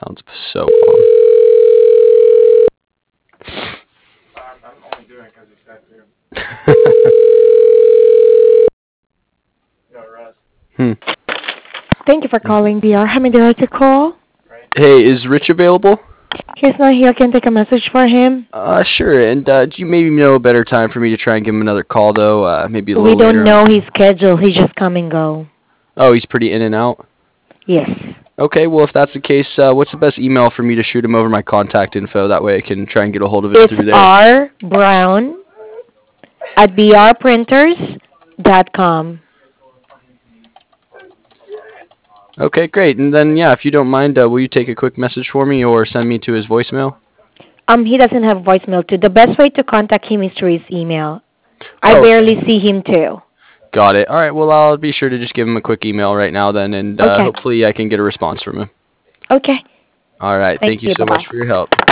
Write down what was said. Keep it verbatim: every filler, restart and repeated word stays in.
sounds so long. hmm. Thank you for calling D R. How may I direct your call? Hey, is Rich available? He's not here. I can take a message for him. Uh, sure. And uh, do you maybe know a better time for me to try and give him another call, though? Uh, maybe a We little don't later know on. his schedule. He just come and go. Oh, he's pretty in and out? Yes. Okay, well, if that's the case, uh, what's the best email for me to shoot him over my contact info? That way I can try and get a hold of him It's through there. R Brown at b r printers dot com. Okay, great. And then, yeah, if you don't mind, uh, will you take a quick message for me or send me to his voicemail? Um, he doesn't have voicemail too. The best way to contact him is through his email. I Oh, barely see him too. got it. All right, well, I'll be sure to just give him a quick email right now then, and uh, Okay. hopefully I can get a response from him. Okay. All right, Thank thank you you. so Bye much bye. for your help.